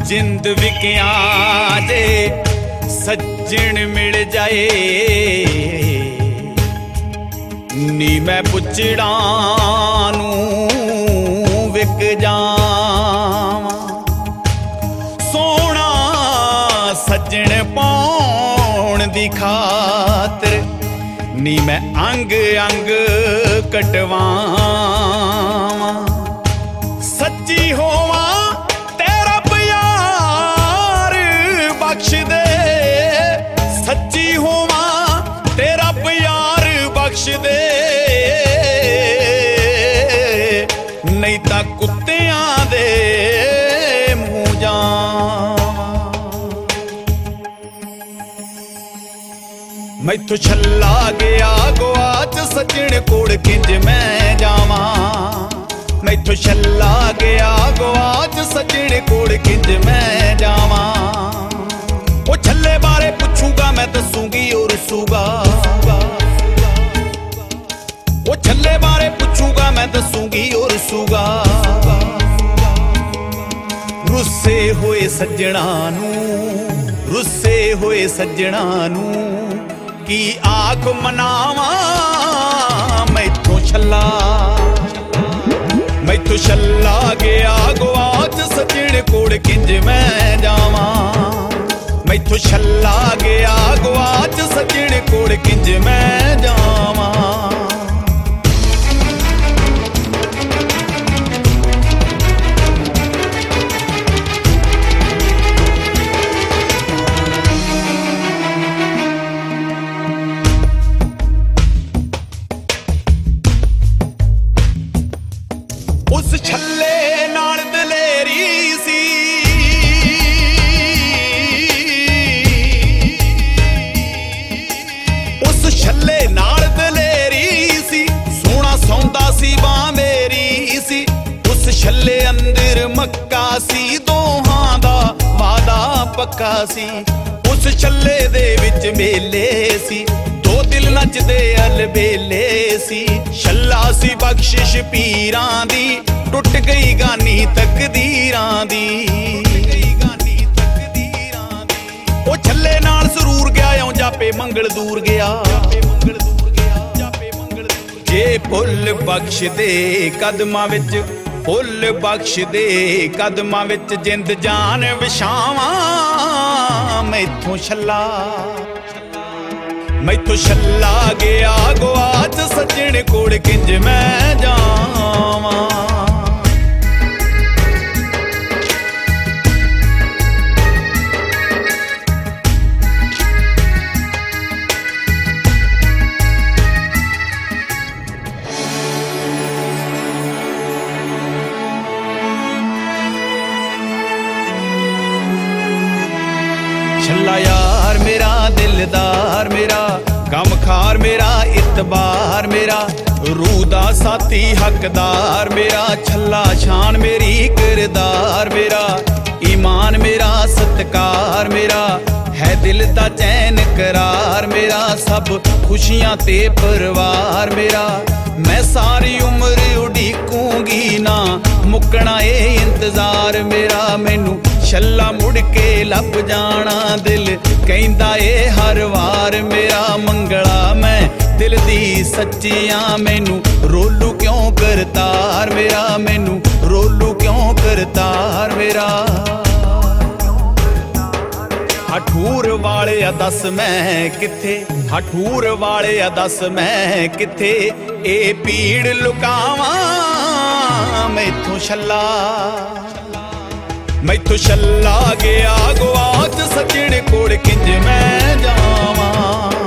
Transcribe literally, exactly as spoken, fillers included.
जिंद विकिया जे सज्जन मिल जाए नी मैं पुछड़ा नूं विक जावां सोना सज्जन पाउण दी खातर नी मैं अंग अंग कटवावां सच्ची होवां तेरा प्यार बख्श दे सच्ची होवां तेरा प्यार बख्श दे नहीं तां कुत्तियां दे मूंह जावां मैथों छल्ला गया गुआच सज्जण कोल किंज मैं जावां मैथों छल्ला गया गुआच सज्जण कोल किंज मैं जावां वो छल्ले बारे पुछूगा मैं दसूंगी और रूसूगा वो छल्ले बारे पुछूगा मैं दसूंगी और रूसूगा रुस्से होए सज्जणा नूं रुस्से होए सज्जणा नूं की आख मनावा मैथों छल्ला मैथों छल्ला गया गुआच सज्जण कोल किंज मैं जावां मैथों छल्ला गया गुआच सज्जण कोल किंज मैं जावां उस छल्ले नाल दलेरी सी उस छल्ले नाल दलेरी सी सोना सौंदा सी बां मेरी सी उस छल्ले अंदर मक्का सी दोहां दा वादा पक्का सी उस छल्ले दे विच मेले सी दो दिल नचदे अलबेले सी छल्ला सी बख्शिश पीरां दी टुट गई गानी तकदीरां दी ओ छल्ले नाल जरूर गया औं जापे मंगल दूर गया जे फुल बख्श दे कदमां विच फुल बख्श दे कदमां विच जिंद जान विछावां मैथों छल्ला मैथों छल्ला गया गुआच सज्जण कोल किंज मैं जावां छल्ला यार मेरा दिलदार मेरा गमखार मेरा इतबार मेरा रूह दा साथी हकदार मेरा छल्ला शान मेरी किरदार मेरा ईमान मेरा सत्कार मेरा है दिल दा चैन करार मेरा सब खुशियां ते परवार मेरा मैं सारी उम्र उड़ीकूंगी ना मुकना ए इंतजार मेरा मैनू छल्ला मुड़ के लभ जाना दिल कहंदा ए हर वार मेरा मंगला मैं दिल दी सच्चियां मैनू रोलू क्यों करतार मेरा मैनू रोलू क्यों करतार मेरा हठूर वाले दस मैं किथे हठूर वाले दस मैं किथे ए पीड़ लुकावां मैथों छल्ला मैथों छल्ला गया गुआच सज्जण कोल किंज मैं जावां